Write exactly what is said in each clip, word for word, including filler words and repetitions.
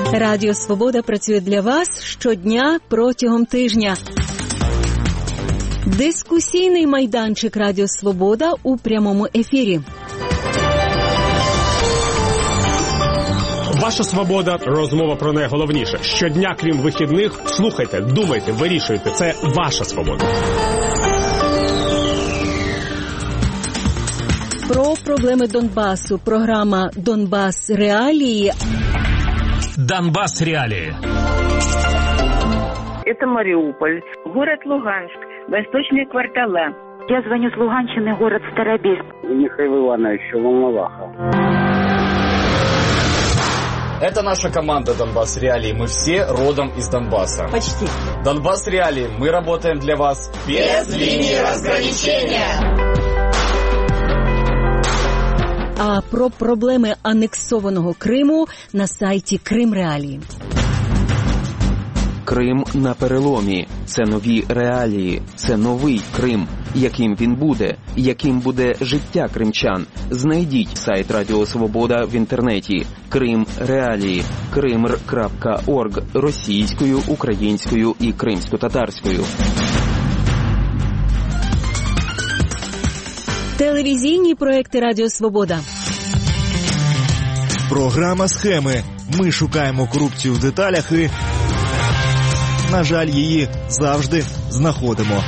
Радіо Свобода працює для вас щодня протягом тижня. Дискусійний майданчик Радіо Свобода у прямому ефірі. Ваша свобода – розмова про найголовніше. Щодня, крім вихідних, слухайте, думайте, вирішуйте. Це ваша свобода. Про проблеми Донбасу. Програма «Донбас. Реалії». Донбас. Реалии. Это Мариуполь, город Луганск, восточные квартала. Я звоню с Луганщины, город Старобельск. Михаил Иванович, Волноваха. Это наша команда «Донбас Реалии». Мы все родом из Донбасса. Почти. «Донбас Реалии». Мы работаем для вас без линии разграничения. А про проблеми анексованого Криму на сайті Крим Реалії. Крим на переломі. Це нові реалії. Це новий Крим. Яким він буде? Яким буде життя кримчан? Знайдіть сайт Радіо Свобода в інтернеті. Крим Реалії. кримр крапка орг. Російською, українською і кримсько-татарською. Телевізійні проекти Радіо Свобода. Програма «Схеми». Ми шукаємо корупцію в деталях і, на жаль, її завжди знаходимо.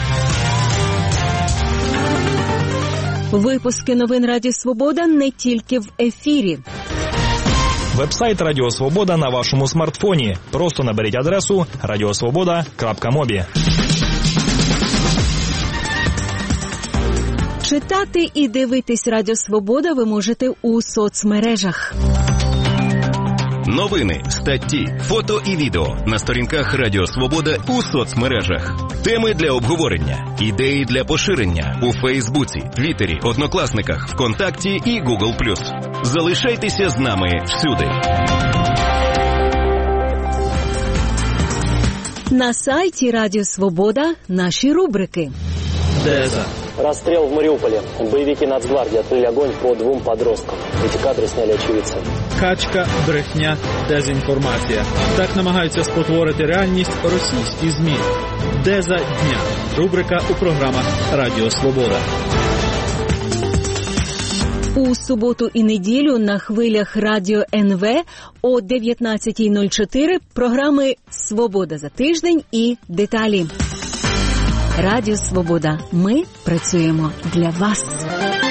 Випуски новин Радіо Свобода не тільки в ефірі. Веб-сайт Радіо Свобода на вашому смартфоні. Просто наберіть адресу радіосвобода крапка мобі. Читати і дивитись Радіо Свобода ви можете у соцмережах. Новини, статті, фото і відео на сторінках Радіо Свобода у соцмережах. Теми для обговорення, ідеї для поширення у Фейсбуці, Твіттері, Однокласниках, ВКонтакті і Гугл плюс. Залишайтеся з нами всюди. На сайті Радіо Свобода наші рубрики. Деза. Расстрел в Мариуполе. Боевики Нацгвардии открыли огонь по двум подросткам. Эти кадры сняли очевидцы. Качка, брехня, дезінформація. Так намагаються спотворити реальність російські ЗМІ. Деза дня. Рубрика у програмах Радіо Свобода. У суботу і неділю на хвилях Радіо ен ве о дев'ятнадцята нуль чотири програми «Свобода за тиждень» і «Деталі». Радіо Свобода. Ми працюємо для вас.